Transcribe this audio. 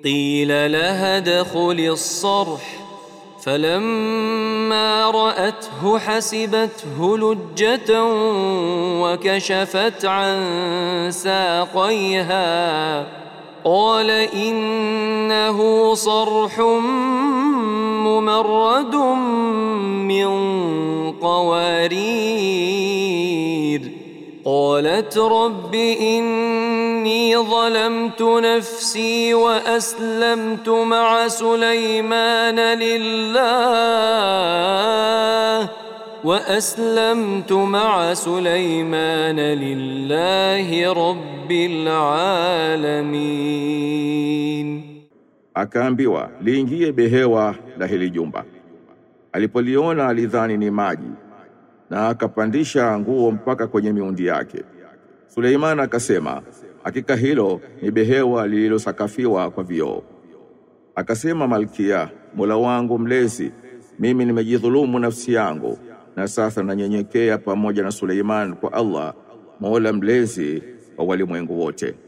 قيل لها ادخلي الصرح فلما رأته حسبته لجة وكشفت عن ساقيها قال إنه صرح ممرد من قوارير قالت رب إني ظلمت نفسي وأسلمت مع سليمان لله رب العالمين. Akaambiwa liingie behewa la hili jumba. Alipoliona alidhani ni maji na akapandisha nguo mpaka kwenye miundi yake. Suleiman akasema, hakika hilo ni behewa lililosakafiwa kwa vioo. Akasema Malkia, Mola wangu mlezi, mimi nimejidhulumu nafsi yangu na sasa nanyenyekea pamoja na Suleiman kwa Allah, Mola mlezi wa walimwengu wote.